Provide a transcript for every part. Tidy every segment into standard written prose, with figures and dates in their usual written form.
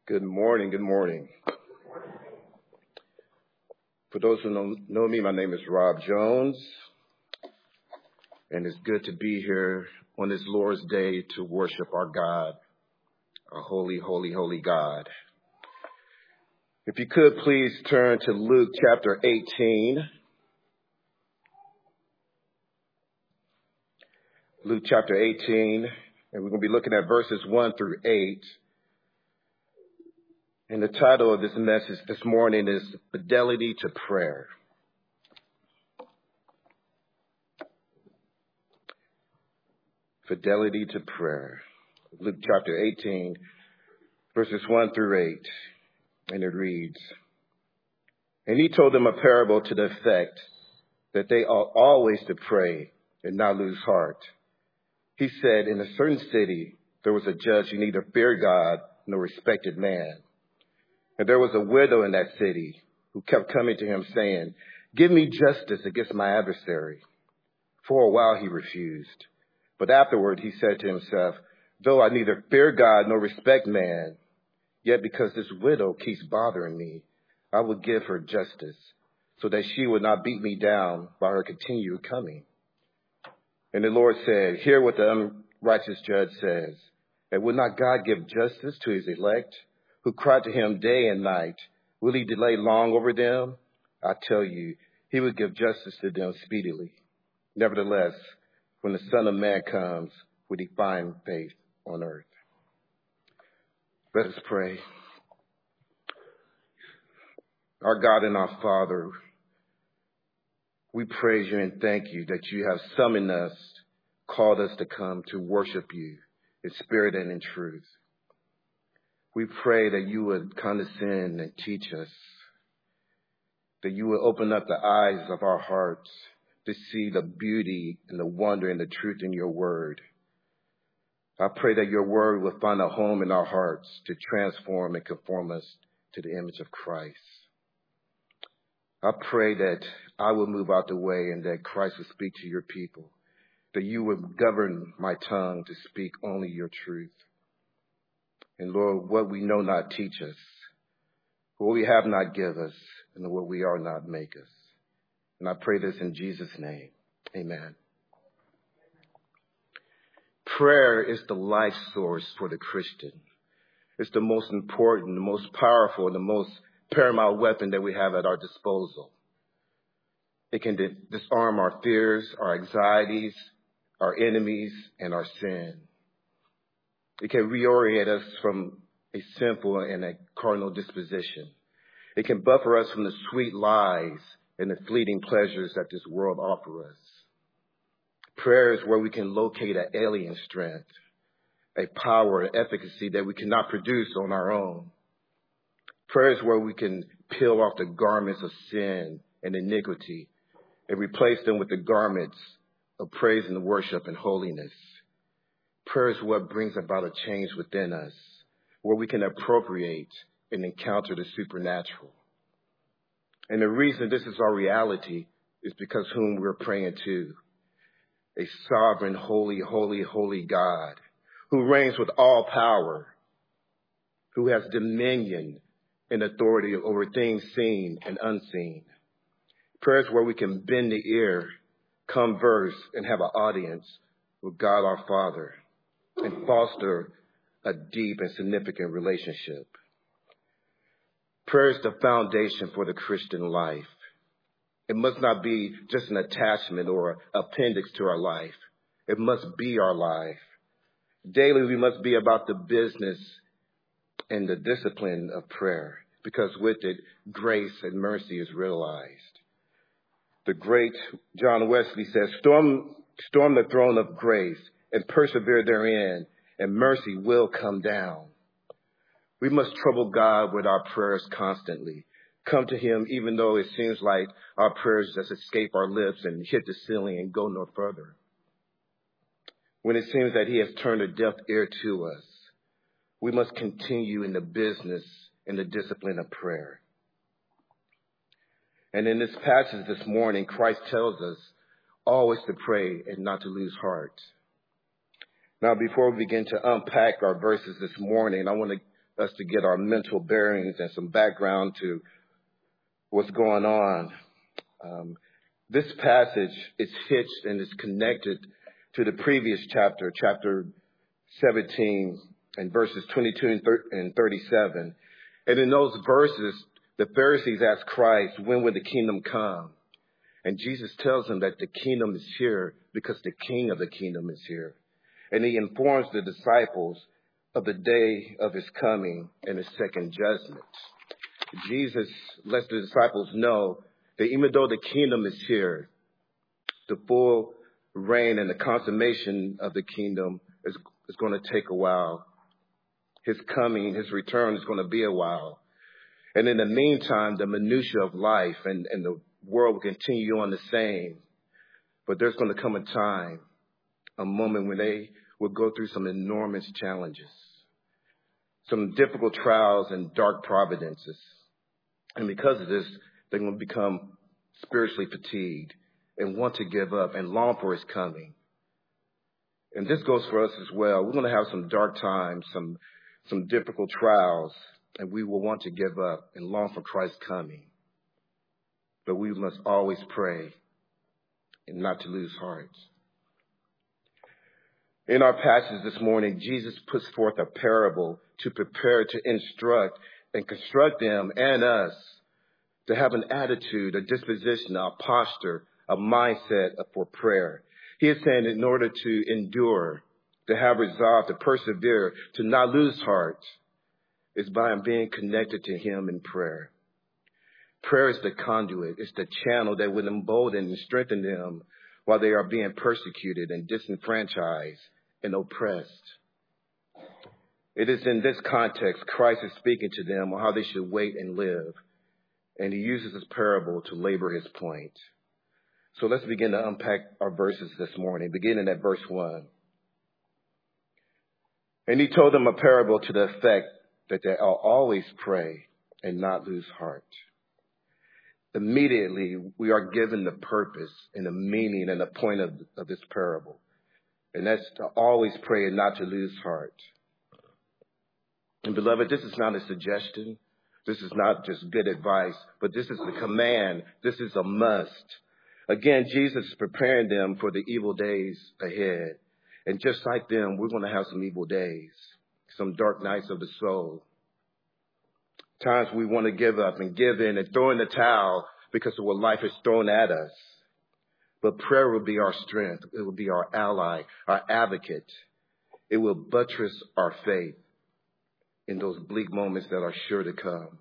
Good morning. Good morning. For those who know me, my name is Rob Jones, and it's good to be here on this Lord's Day to worship our God, our holy, holy, holy God. If you could please turn to Luke chapter 18. Luke chapter 18, and we're going to be looking at verses 1 through 8. And the title of this message this morning is Fidelity to Prayer. Fidelity to Prayer. Luke chapter 18, verses 1 through 8. And it reads, And he told them a parable to the effect that they ought always to pray and not lose heart. He said, in a certain city, there was a judge who neither feared God nor respected man. And there was a widow in that city who kept coming to him saying, Give me justice against my adversary. For a while he refused. But afterward he said to himself, Though I neither fear God nor respect man, yet because this widow keeps bothering me, I will give her justice, so that she would not beat me down by her continued coming. And the Lord said, Hear what the unrighteous judge says. And would not God give justice to his elect, who cry to him day and night? Will he delay long over them? I tell you, he will give justice to them speedily. Nevertheless, when the Son of Man comes, will he find faith on earth? Let us pray. Our God and our Father, we praise you and thank you that you have summoned us, called us to come to worship you in spirit and in truth. We pray that you would condescend and teach us, that you would open up the eyes of our hearts to see the beauty and the wonder and the truth in your word. I pray that your word will find a home in our hearts to transform and conform us to the image of Christ. I pray that I will move out the way and that Christ will speak to your people, that you would govern my tongue to speak only your truth. And Lord, what we know not, teach us. What we have not, give us. And what we are not, make us. And I pray this in Jesus' name. Amen. Prayer is the life source for the Christian. It's the most important, the most powerful, and the most paramount weapon that we have at our disposal. It can disarm our fears, our anxieties, our enemies, and our sin. It can reorient us from a sinful and a carnal disposition. It can buffer us from the sweet lies and the fleeting pleasures that this world offers us. Prayer is where we can locate an alien strength, a power and efficacy that we cannot produce on our own. Prayer is where we can peel off the garments of sin and iniquity and replace them with the garments of praise and worship and holiness. Prayer is what brings about a change within us, where we can appropriate and encounter the supernatural. And the reason this is our reality is because whom we're praying to, a sovereign, holy, holy, holy God, who reigns with all power, who has dominion and authority over things seen and unseen. Prayer is where we can bend the ear, converse, and have an audience with God our Father, and foster a deep and significant relationship. Prayer is the foundation for the Christian life. It must not be just an attachment or appendix to our life. It must be our life. Daily, we must be about the business and the discipline of prayer, because with it, grace and mercy is realized. The great John Wesley says, storm the throne of grace and persevere therein, and mercy will come down. We must trouble God with our prayers constantly. Come to him even though it seems like our prayers just escape our lips and hit the ceiling and go no further. When it seems that he has turned a deaf ear to us, we must continue in the business and the discipline of prayer. And in this passage this morning, Christ tells us always to pray and not to lose heart. Now, before we begin to unpack our verses this morning, I want to us to get our mental bearings and some background to what's going on. This passage is hitched and is connected to the previous chapter, chapter 17, and verses 22 and 37. And in those verses, the Pharisees asked Christ, when will the kingdom come? And Jesus tells them that the kingdom is here because the king of the kingdom is here. And he informs the disciples of the day of his coming and his second judgment. Jesus lets the disciples know that even though the kingdom is here, the full reign and the consummation of the kingdom is going to take a while. His coming, his return is going to be a while. And in the meantime, the minutiae of life and the world will continue on the same. But there's going to come a time, a moment when they will go through some enormous challenges, some difficult trials and dark providences. And because of this, they're going to become spiritually fatigued and want to give up and long for his coming. And this goes for us as well. We're going to have some dark times, some difficult trials, and we will want to give up and long for Christ's coming. But we must always pray and not to lose heart. In our passage this morning, Jesus puts forth a parable to prepare, to instruct, and construct them and us to have an attitude, a disposition, a posture, a mindset for prayer. He is saying in order to endure, to have resolve, to persevere, to not lose heart, is by being connected to him in prayer. Prayer is the conduit. It's the channel that will embolden and strengthen them while they are being persecuted and disenfranchised and oppressed. It is in this context Christ is speaking to them on how they should wait and live. And he uses this parable to labor his point. So let's begin to unpack our verses this morning, beginning at verse 1. And he told them a parable to the effect that they will always pray and not lose heart. Immediately, we are given the purpose and the meaning and the point of this parable. And that's to always pray and not to lose heart. And beloved, this is not a suggestion. This is not just good advice, but this is a command. This is a must. Again, Jesus is preparing them for the evil days ahead. And just like them, we're going to have some evil days, some dark nights of the soul. Times we want to give up and give in and throw in the towel because of what life has thrown at us. But prayer will be our strength. It will be our ally, our advocate. It will buttress our faith in those bleak moments that are sure to come.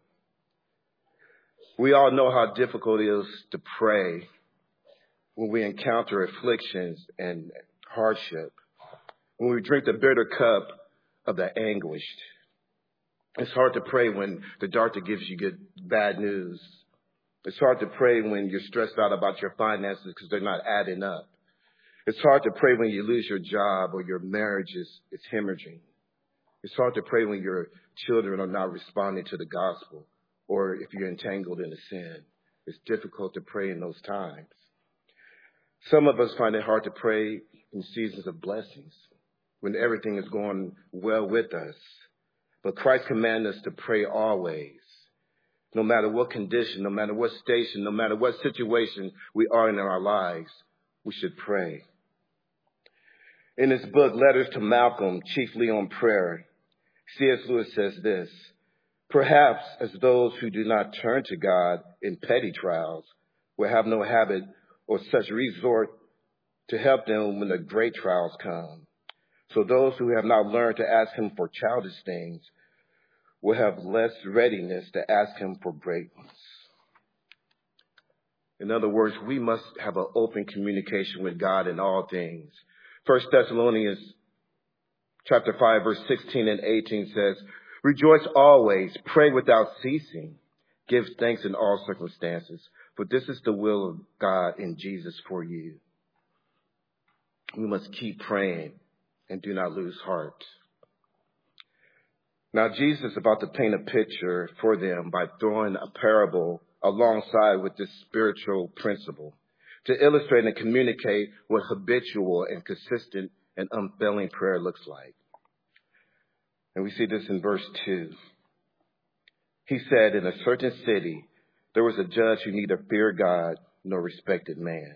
We all know how difficult it is to pray when we encounter afflictions and hardship, when we drink the bitter cup of the anguish. It's hard to pray when the doctor gives you bad news. It's hard to pray when you're stressed out about your finances because they're not adding up. It's hard to pray when you lose your job or your marriage is hemorrhaging. It's hard to pray when your children are not responding to the gospel or if you're entangled in a sin. It's difficult to pray in those times. Some of us find it hard to pray in seasons of blessings when everything is going well with us. But Christ commands us to pray always, no matter what condition, no matter what station, no matter what situation we are in our lives, we should pray. In his book, Letters to Malcolm, chiefly on prayer, C.S. Lewis says this: perhaps as those who do not turn to God in petty trials will have no habit or such resort to help them when the great trials come. So those who have not learned to ask him for childish things will have less readiness to ask him for great ones. In other words, we must have an open communication with God in all things. 1 Thessalonians chapter 5, verse 16 and 18 says, rejoice always, pray without ceasing, give thanks in all circumstances, for this is the will of God in Jesus for you. We must keep praying and do not lose heart. Now, Jesus is about to paint a picture for them by throwing a parable alongside with this spiritual principle to illustrate and communicate what habitual and consistent and unfailing prayer looks like. And we see this in verse 2. He said, in a certain city, there was a judge who neither feared God nor respected man.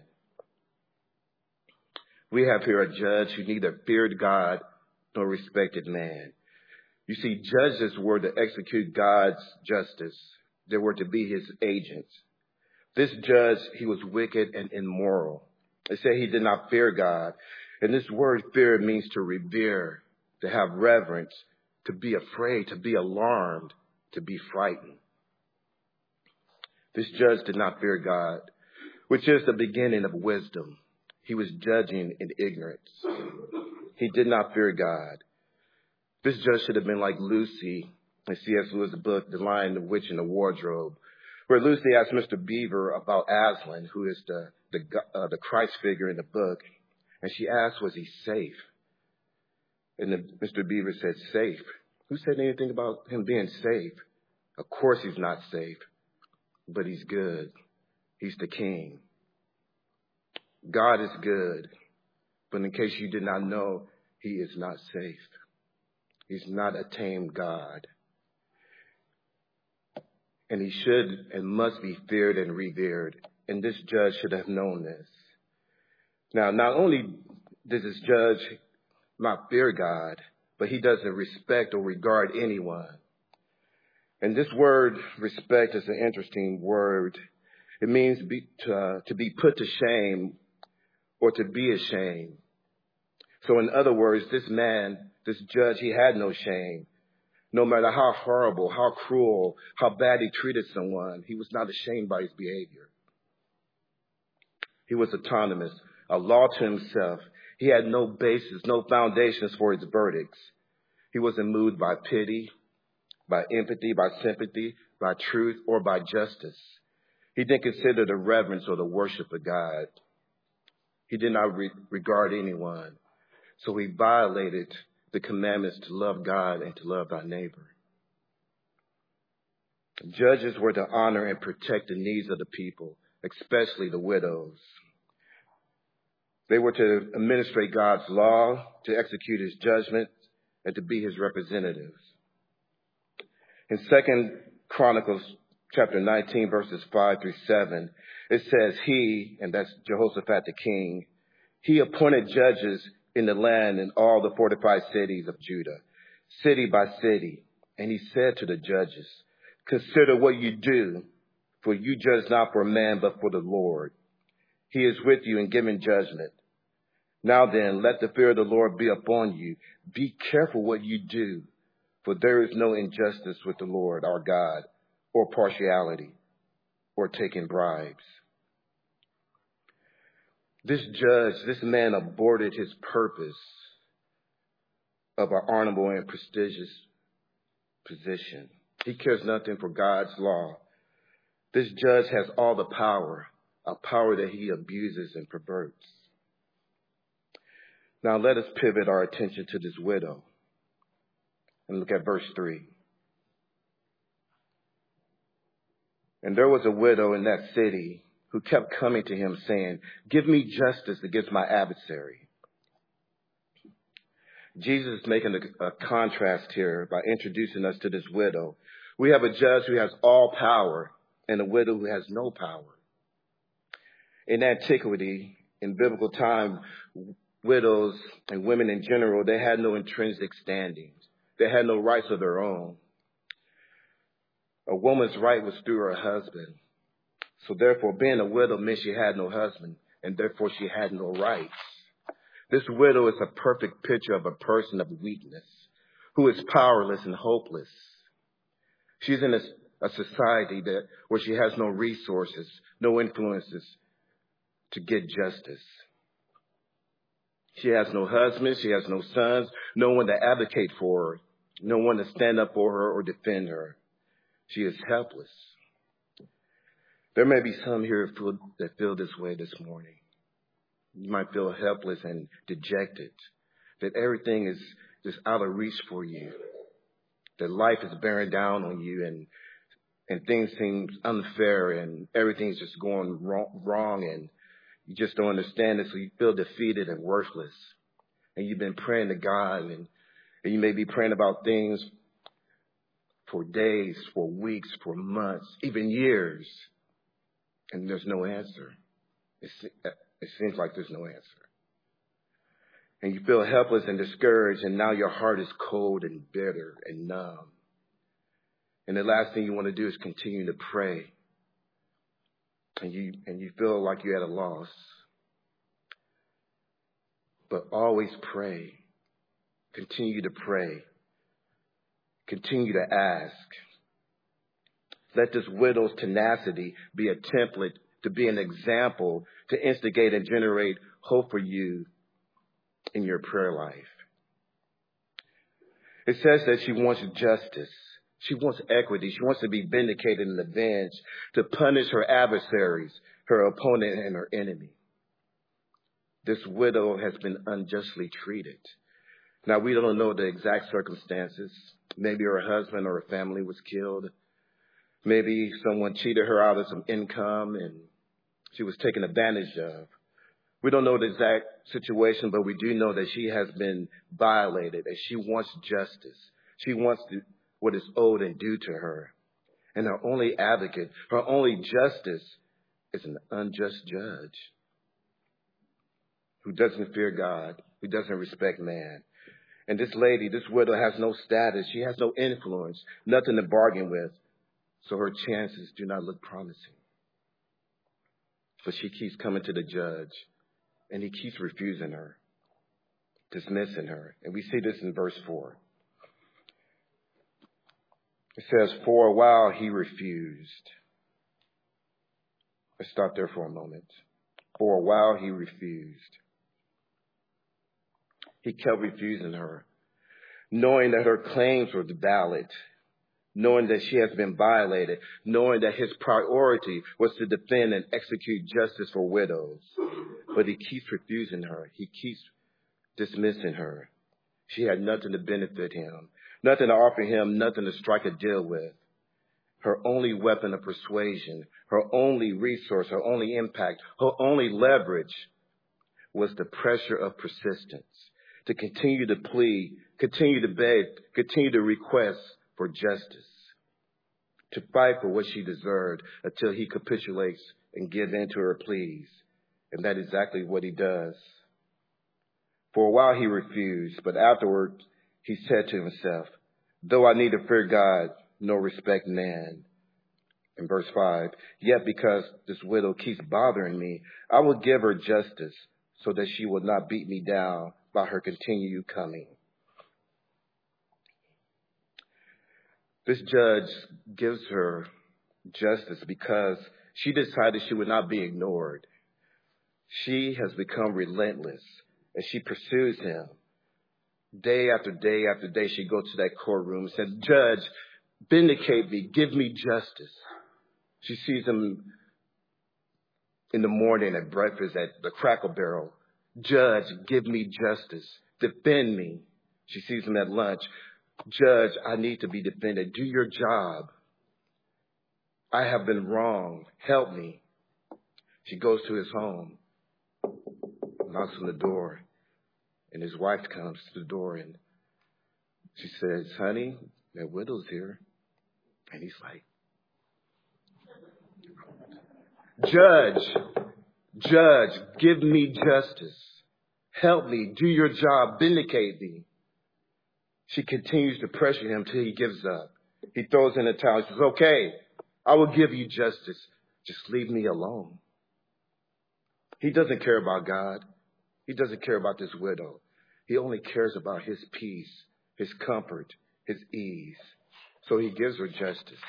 We have here a judge who neither feared God nor respected man. You see, judges were to execute God's justice. They were to be his agents. This judge, he was wicked and immoral. It said he did not fear God. And this word fear means to revere, to have reverence, to be afraid, to be alarmed, to be frightened. This judge did not fear God, which is the beginning of wisdom. He was judging in ignorance. He did not fear God. This judge should have been like Lucy in C.S. Lewis' book, The Lion, the Witch, and the Wardrobe, where Lucy asked Mr. Beaver about Aslan, who is the Christ figure in the book, and she asked, was he safe? And Mr. Beaver said, safe? Who said anything about him being safe? Of course he's not safe, but he's good. He's the king. God is good, but in case you did not know, he is not safe. He's not a tame God. And he should and must be feared and revered. And this judge should have known this. Now, not only does this judge not fear God, but he doesn't respect or regard anyone. And this word respect is an interesting word. It means to be put to shame or to be ashamed. So in other words, this man, this judge, he had no shame. No matter how horrible, how cruel, how bad he treated someone, he was not ashamed by his behavior. He was autonomous, a law to himself. He had no basis, no foundations for his verdicts. He wasn't moved by pity, by empathy, by sympathy, by truth, or by justice. He didn't consider the reverence or the worship of God. He did not regard anyone. So he violated the commandments to love God and to love thy neighbor. Judges were to honor and protect the needs of the people, especially the widows. They were to administrate God's law, to execute his judgment, and to be his representatives. In 2 Chronicles chapter 19, verses 5 through 7, it says he, and that's Jehoshaphat the king, he appointed judges in the land and all the fortified cities of Judah, city by city. And he said to the judges, consider what you do, for you judge not for man, but for the Lord. He is with you in giving judgment. Now then, let the fear of the Lord be upon you. Be careful what you do, for there is no injustice with the Lord our God, or partiality, or taking bribes. This judge, this man aborted his purpose of an honorable and prestigious position. He cares nothing for God's law. This judge has all the power, a power that he abuses and perverts. Now let us pivot our attention to this widow and look at verse 3. And there was a widow in that city who kept coming to him saying, give me justice against my adversary. Jesus is making a contrast here by introducing us to this widow. We have a judge who has all power and a widow who has no power. In antiquity, in biblical time, widows and women in general, they had no intrinsic standings. They had no rights of their own. A woman's right was through her husband. So therefore, being a widow meant she had no husband, and therefore she had no rights. This widow is a perfect picture of a person of weakness, who is powerless and hopeless. She's in a society where she has no resources, no influences to get justice. She has no husband, she has no sons, no one to advocate for her, no one to stand up for her or defend her. She is helpless. There may be some here that feel this way this morning. You might feel helpless and dejected, that everything is just out of reach for you, that life is bearing down on you and things seem unfair and everything's just going wrong and you just don't understand it, so you feel defeated and worthless. And you've been praying to God and And you may be praying about things for days, for weeks, for months, even years, and there's no answer. It seems like there's no answer. And you feel helpless and discouraged, and now your heart is cold and bitter and numb. And the last thing you want to do is continue to pray. And you feel like you're at a loss. But always pray. Continue to pray. Continue to ask. Let this widow's tenacity be a template to be an example to instigate and generate hope for you in your prayer life. It says that she wants justice. She wants equity. She wants to be vindicated and avenged, to punish her adversaries, her opponent, and her enemy. This widow has been unjustly treated. Now, we don't know the exact circumstances. Maybe her husband or her family was killed. Maybe someone cheated her out of some income and she was taken advantage of. We don't know the exact situation, but we do know that she has been violated and she wants justice. She wants what is owed and due to her. And her only advocate, her only justice is an unjust judge who doesn't fear God, who doesn't respect man. And this lady, this widow, has no status. She has no influence, nothing to bargain with. So her chances do not look promising. But she keeps coming to the judge, and he keeps refusing her, dismissing her. And we see this in verse 4. It says, for a while he refused. Let's stop there for a moment. For a while he refused. He kept refusing her, knowing that her claims were valid, knowing that she has been violated, knowing that his priority was to defend and execute justice for widows. But he keeps refusing her. He keeps dismissing her. She had nothing to benefit him, nothing to offer him, nothing to strike a deal with. Her only weapon of persuasion, her only resource, her only impact, her only leverage was the pressure of persistence, to continue to plead, continue to beg, continue to request for justice, to fight for what she deserved until he capitulates and gives in to her pleas. And that's exactly what he does. For a while he refused, but afterward he said to himself, though I neither fear God nor respect man. In verse 5, yet because this widow keeps bothering me, I will give her justice so that she will not beat me down by her continued coming. This judge gives her justice because she decided she would not be ignored. She has become relentless as she pursues him. Day after day after day, she goes to that courtroom and says, Judge, vindicate me, give me justice. She sees him in the morning at breakfast at the Cracker Barrel. Judge, give me justice. Defend me. She sees him at lunch. Judge, I need to be defended. Do your job. I have been wrong. Help me. She goes to his home, knocks on the door, and his wife comes to the door and she says, honey, that widow's here. And he's like, Judge, give me justice. Help me. Do your job. Vindicate me. She continues to pressure him till he gives up. He throws in the towel. He says, okay, I will give you justice. Just leave me alone. He doesn't care about God. He doesn't care about this widow. He only cares about his peace, his comfort, his ease. So he gives her justice.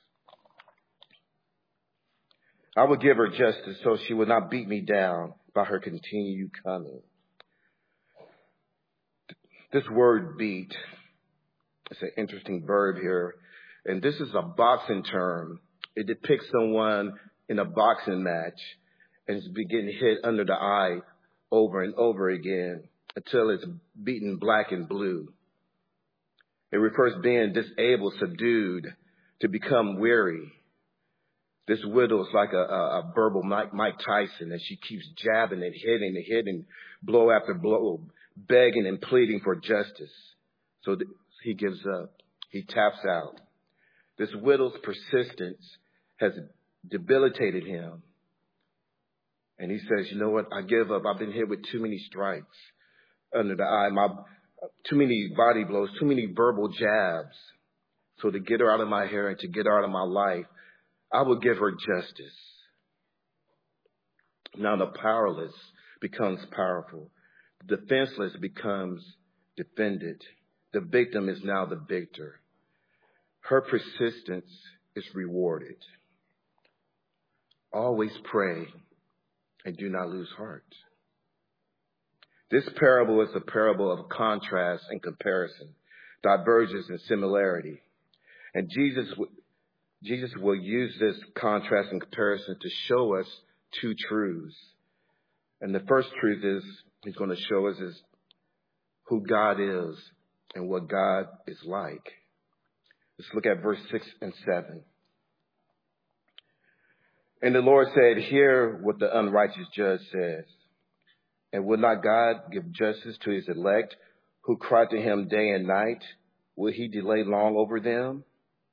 I will give her justice so she will not beat me down by her continued coming. This word beat, it's an interesting verb here. And this is a boxing term. It depicts someone in a boxing match and is getting hit under the eye over and over again until it's beaten black and blue. It refers to being disabled, subdued, to become weary. This widow is like a verbal Mike Tyson, and she keeps jabbing and hitting, blow after blow, begging and pleading for justice. So he gives up. He taps out. This widow's persistence has debilitated him. And he says, you know what? I give up. I've been hit with too many strikes under the eye, too many body blows, too many verbal jabs. So to get her out of my hair and to get her out of my life, I will give her justice. Now the powerless becomes powerful. The defenseless becomes defended. The victim is now the victor. Her persistence is rewarded. Always pray and do not lose heart. This parable is a parable of contrast and comparison, divergence and similarity. And Jesus will use this contrast and comparison to show us two truths. And the first truth he's going to show us is who God is and what God is like. Let's look at verse 6 and 7. And the Lord said, hear what the unrighteous judge says. And will not God give justice to his elect who cry to him day and night? Will he delay long over them?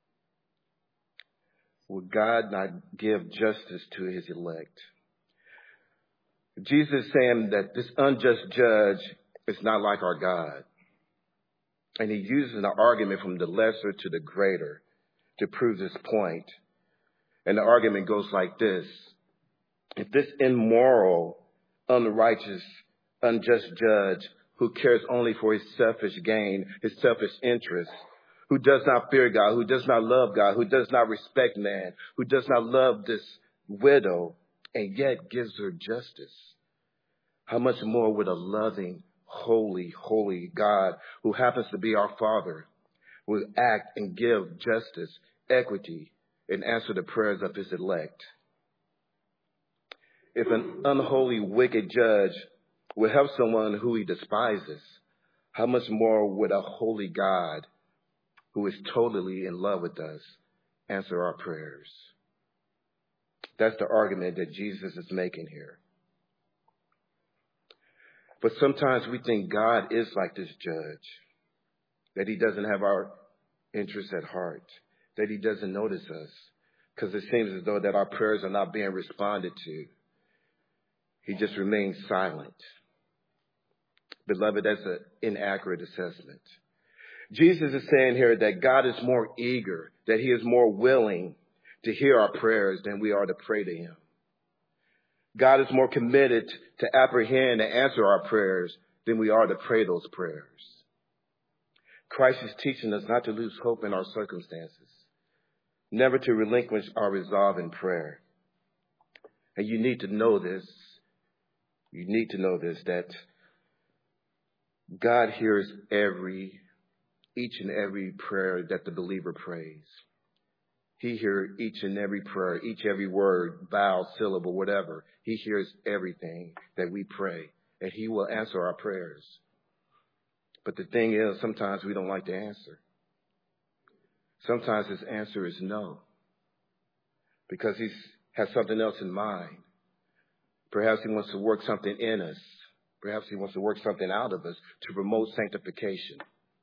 Will God not give justice to his elect? Jesus is saying that this unjust judge is not like our God. And he uses an argument from the lesser to the greater to prove this point. And the argument goes like this. If this immoral, unrighteous, unjust judge who cares only for his selfish gain, his selfish interests, who does not fear God, who does not love God, who does not respect man, who does not love this widow, and yet gives her justice, how much more would a loving, holy, holy God, who happens to be our Father, will act and give justice, equity, and answer the prayers of his elect? If an unholy, wicked judge will help someone who he despises, how much more would a holy God, who is totally in love with us, answer our prayers? That's the argument that Jesus is making here. But sometimes we think God is like this judge, that he doesn't have our interests at heart, that he doesn't notice us, because it seems as though that our prayers are not being responded to. He just remains silent. Beloved, that's an inaccurate assessment. Jesus is saying here that God is more eager, that he is more willing to hear our prayers than we are to pray to him. God is more committed to apprehend and answer our prayers than we are to pray those prayers. Christ is teaching us not to lose hope in our circumstances, never to relinquish our resolve in prayer. And you need to know this. You need to know this, that God hears each and every prayer that the believer prays. He hears each and every prayer, every word, vowel, syllable, whatever. He hears everything that we pray, and he will answer our prayers. But the thing is, sometimes we don't like to answer. Sometimes his answer is no, because he has something else in mind. Perhaps he wants to work something in us. Perhaps he wants to work something out of us to promote sanctification.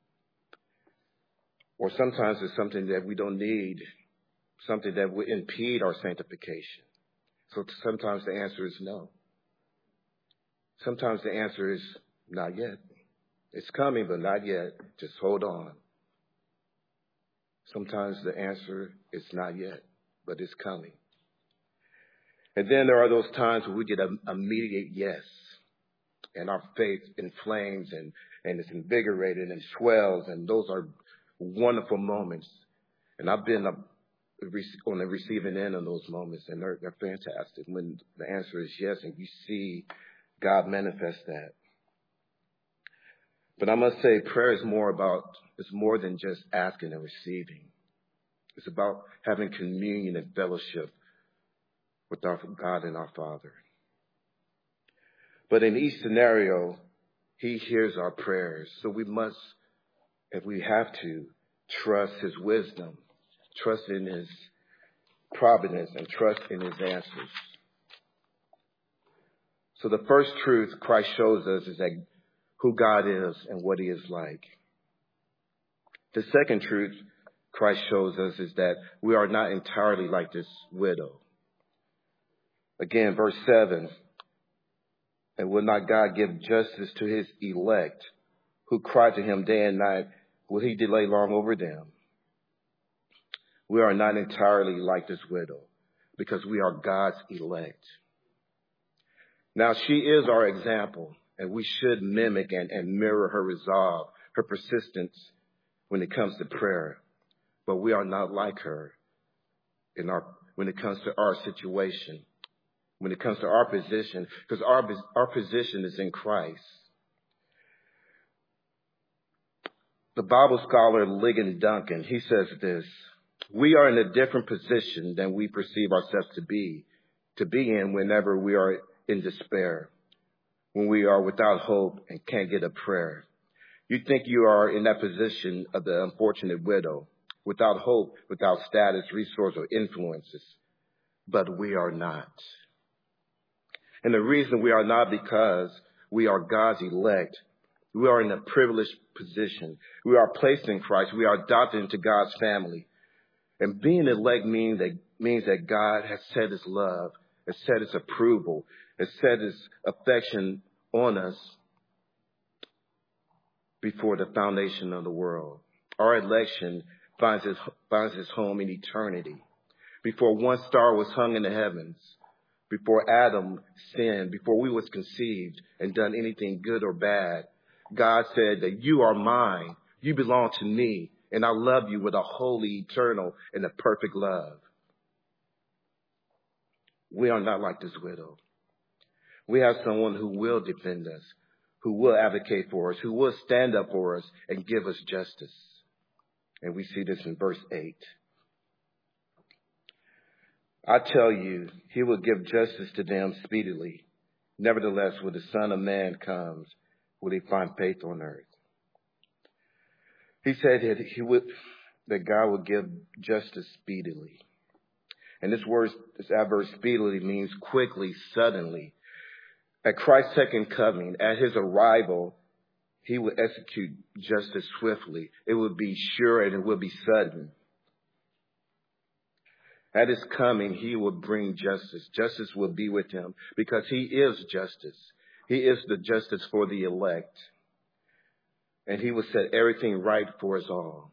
Or sometimes it's something that we don't need, something that would impede our sanctification. So sometimes the answer is no. Sometimes the answer is not yet. It's coming, but not yet. Just hold on. Sometimes the answer is not yet, but it's coming. And then there are those times where we get an immediate yes, and our faith inflames and it's invigorated and swells, and those are wonderful moments. And I've been on the receiving end of those moments, and they're fantastic when the answer is yes, and you see God manifest that. But I must say, prayer is it's more than just asking and receiving. It's about having communion and fellowship with our God and our Father. But in each scenario, he hears our prayers. So we must, if we have to, trust his wisdom, trust in his providence, and trust in his answers. So the first truth Christ shows us is that who God is and what he is like. The second truth Christ shows us is that we are not entirely like this widow. Again, verse 7, and will not God give justice to his elect who cry to him day and night? Will he delay long over them? We are not entirely like this widow because we are God's elect. Now, she is our example, and we should mimic and mirror her resolve, her persistence when it comes to prayer. But we are not like her when it comes to our situation, when it comes to our position, because our position is in Christ. The Bible scholar Ligon Duncan, he says this: we are in a different position than we perceive ourselves to be in whenever we are in despair, when we are without hope and can't get a prayer. You think you are in that position of the unfortunate widow, without hope, without status, resource, or influences. But we are not. And the reason we are not because we are God's elect. We are in a privileged position. We are placed in Christ. We are adopted into God's family. And being elect means that God has set his love, has set his approval, has set his affection on us before the foundation of the world. Our election finds its home in eternity. Before one star was hung in the heavens, before Adam sinned, before we was conceived and done anything good or bad, God said that you are mine, you belong to me, and I love you with a holy, eternal, and a perfect love. We are not like this widow. We have someone who will defend us, who will advocate for us, who will stand up for us and give us justice. And we see this in verse 8. I tell you, he will give justice to them speedily. Nevertheless, when the Son of Man comes, will he find faith on earth? He said that God will give justice speedily. And this adverb speedily means quickly, suddenly. At Christ's second coming, at his arrival, he will execute justice swiftly. It will be sure and it will be sudden. At his coming, he will bring justice. Justice will be with him because he is justice. He is the justice for the elect. And he will set everything right for us all.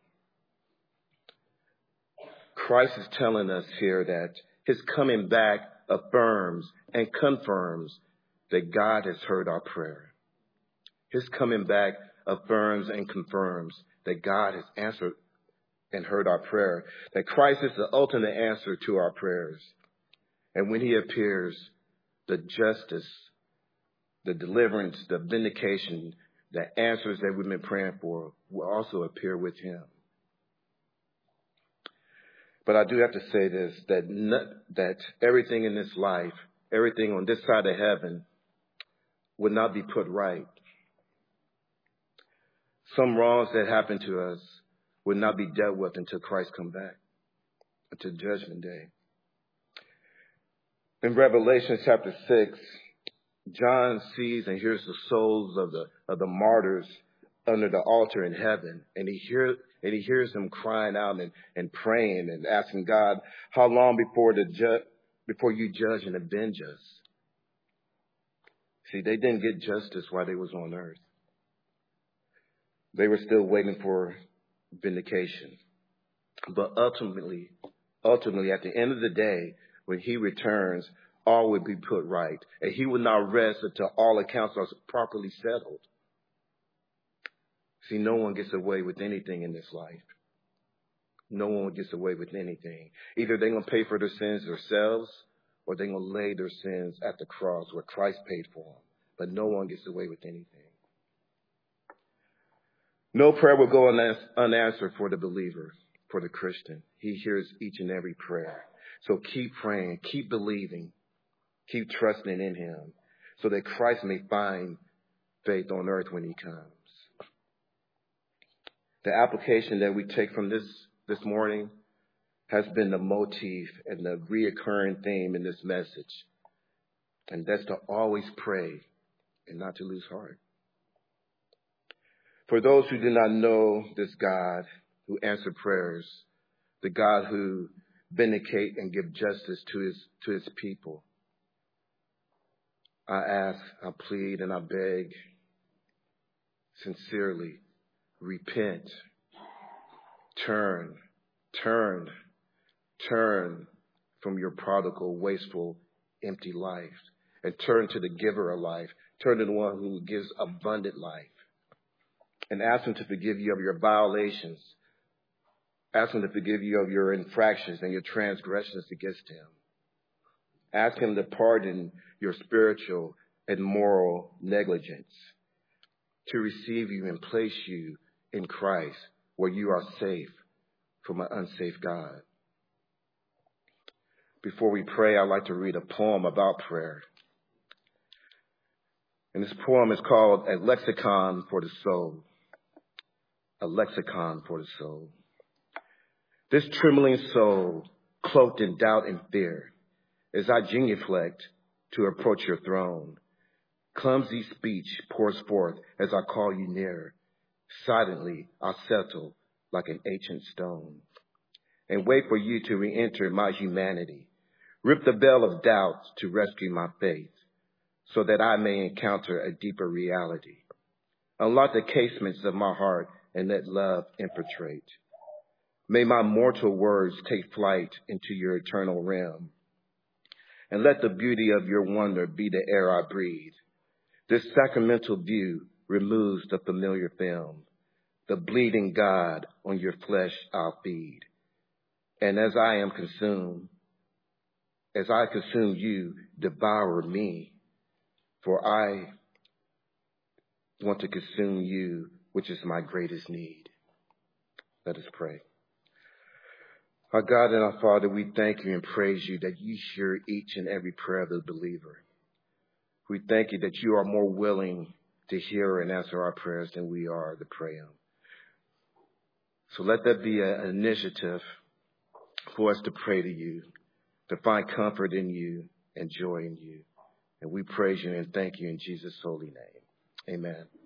Christ is telling us here that his coming back affirms and confirms that God has heard our prayer. His coming back affirms and confirms that God has answered and heard our prayer, that Christ is the ultimate answer to our prayers. And when he appears, the justice, the deliverance, the vindication, the answers that we've been praying for will also appear with him. But I do have to say this, that everything in this life, everything on this side of heaven would not be put right. Some wrongs that happen to us would not be dealt with until Christ comes back, until Judgment Day. In Revelation chapter 6, John sees and hears the souls of the martyrs under the altar in heaven, and he hears them crying out and praying and asking God, how long before you judge and avenge us? See, they didn't get justice while they was on earth. They were still waiting for vindication. But ultimately, at the end of the day, when he returns, all will be put right. And he will not rest until all accounts are properly settled. See, no one gets away with anything in this life. No one gets away with anything. Either they're going to pay for their sins themselves, or they're going to lay their sins at the cross where Christ paid for them. But no one gets away with anything. No prayer will go unanswered for the believer, for the Christian. He hears each and every prayer. So keep praying, keep believing, keep trusting in him so that Christ may find faith on earth when he comes. The application that we take from this morning has been the motif and the reoccurring theme in this message. And that's to always pray and not to lose heart. For those who do not know this God, who answers prayers, the God who vindicate and give justice to his people. I ask, I plead, and I beg, sincerely, repent, turn from your prodigal, wasteful, empty life, and turn to the giver of life. Turn to the one who gives abundant life. And ask him to forgive you of your violations. Ask him to forgive you of your infractions and your transgressions against him. Ask him to pardon your spiritual and moral negligence, to receive you and place you in Christ where you are safe from an unsafe God. Before we pray, I'd like to read a poem about prayer. And this poem is called A Lexicon for the Soul. A Lexicon for the Soul. This trembling soul, cloaked in doubt and fear, as I genuflect to approach your throne, clumsy speech pours forth as I call you near. Silently, I'll settle like an ancient stone and wait for you to re-enter my humanity. Rip the veil of doubt to rescue my faith so that I may encounter a deeper reality. Unlock the casements of my heart and let love infiltrate. May my mortal words take flight into your eternal realm. And let the beauty of your wonder be the air I breathe. This sacramental view removes the familiar film. The bleeding God on your flesh I'll feed. And as I consume you, devour me. For I want to consume you, which is my greatest need. Let us pray. Our God and our Father, we thank you and praise you that you hear each and every prayer of the believer. We thank you that you are more willing to hear and answer our prayers than we are to pray them. So let that be an initiative for us to pray to you, to find comfort in you and joy in you. And we praise you and thank you in Jesus' holy name. Amen.